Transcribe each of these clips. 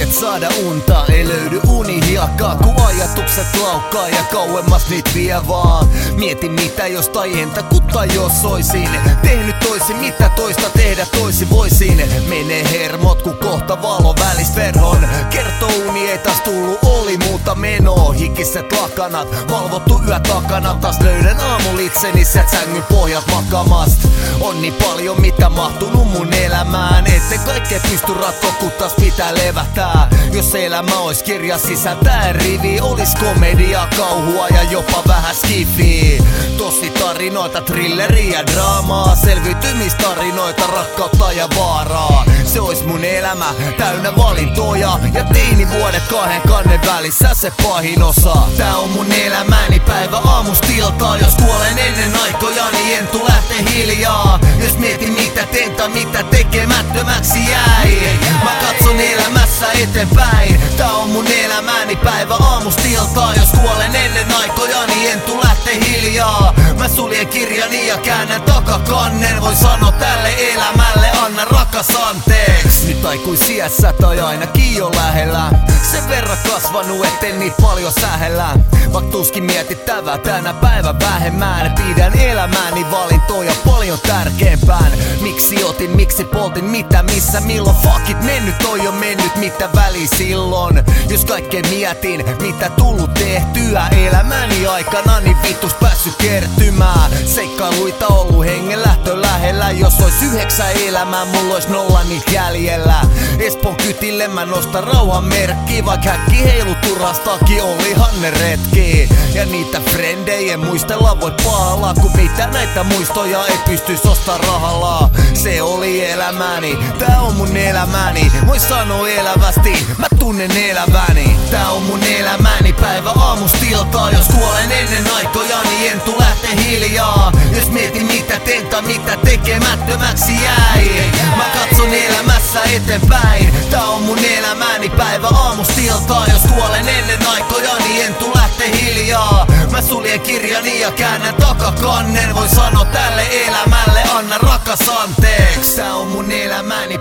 yrität saada unta, ei löydy unihiakkaa, kun ajatukset laukkaa ja kauemmas niit vie vaan. Mietin mitä jos tai entä kutta jos oisin tehnyt toisin, mitä toista tehdä toisin voisin. Menee hermot kun kohta valo välist verhon. Kertoo uni ei taas tullu, oli muuta menoa. Hikiset lakanat, valvottu yö takana. Taas löydän aamulla itseni sieltä sängyn pohjat makamast. On niin paljon mitä mahtunut mun elämään, ette kaikkea pysty ratko kun taas pitää levähtää. Jos elämä ois kirja sisältää rivi, olis komedia, kauhua ja jopa vähän skiffiä. Tosi tarinoita, thrilleriä ja draamaa, selviytymistarinoita, rakkautta ja vaaraa. Se ois mun elämä täynnä valintoja ja teinivuodet kahden kannen välissä se pahin osa. Tää on mun elämäni päivä aamustiltaa. Jos kuolen ennen aikoja niin en tu lähte hiljaa. Jos mietin mitä teen tai mitä tekemättömäksi jäi, mä katson elämässä eteenpäin. Tää on mun elämäni päivä aamustiltaa. Jos kuolen ennen aikoja niin en tu lähte hiljaa. Mä suljen kirjani ja käännän takakannen. Voi sanoa tälle elämälle anna rakas anteeks. Nyt aikuisiässä tai ainakin jo lähellä, sen verran kasvanut etten niit paljon sähellä. Vaik tuskin mietittävää tänä päivän vähemmän. Pidän elämäni valintoja paljon tärkeämpään. Miksi otin, miksi poltin, mitä, missä, milloin. Fuck it, mennyt on jo mennyt, mitä väli silloin. Jos kaikkea mietin, mitä tullut tehtyä elämäni aikana, niin vittus päässyt kertymään. Seikkailuita ollut hengen lähtö lähellä. Jos ois 9 elämää, mulla ois 0 niitä jäljellä. Espoon kytille mä nostan rauhan merkki, vaik häkki heilu turhastakin olihan ne retki. Ja niitä frendejä muistella voi pahalla, kun mitä näitä muistoja ei pystys ostaa rahalla. Se oli elämäni, tää on mun elämäni. Voi sanoa elävästi, mä tunnen eläväni. Tää on mun elämäni päivä aamustiltaa. Jos kuolen ennen aikoja niin en tu lähte hiljaa. Jos mietin mitä teen tai mitä tekemättömäksi jäi, mä katson elämässä eteenpäin. Tää on mun elämäni päivä aamustiltaa. Jos kuolen ennen aikoja niin en tu lähte hiljaa. Mä suljen kirjani ja käännän takakannen. Voi sanoa tälle elämälle anna rakas anteeks. Tää on mun elämäni.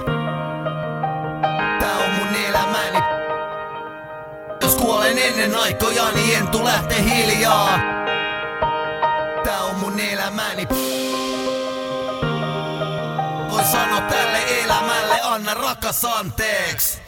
Tää on mun elämäni. Jos kuolen ennen aikoja niin en tu lähte hiljaa. Tää on mun elämäni. Voi sanoa tälle elämälle anna rakas anteeks.